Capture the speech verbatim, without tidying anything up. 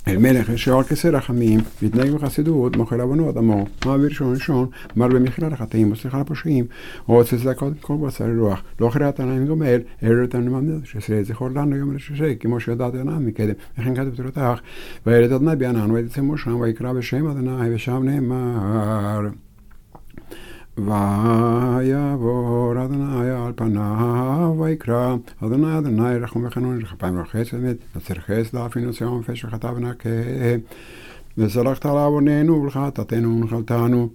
אל מלך ישר על כיסא רחמים, מתנהג בחסידות, מוחל עוונות עמו, מעביר ראשון ראשון, מרבה מחילה לחטאים וסליחה לפושעים, רוצה צדקות כל בשר רוח, לא אחרת עניים גומל, ערר אותנו לממדת, שעשרה זכור לנו יום לששי, כמו שידעת ענם מקדם, וכן כתב תורתך, וילד אדוני בענן, ויצא שם, ויקרא בשם אדוני, ושם נאמר, ויעבור אדוני על פניו ויקרא אדוני אדוני רחום וחנון לכפיים וחסד אמת נצר חסד אפילו ציון פשע חטא ונקה וסלחת על עווננו ולחטאתנו ונחלתנו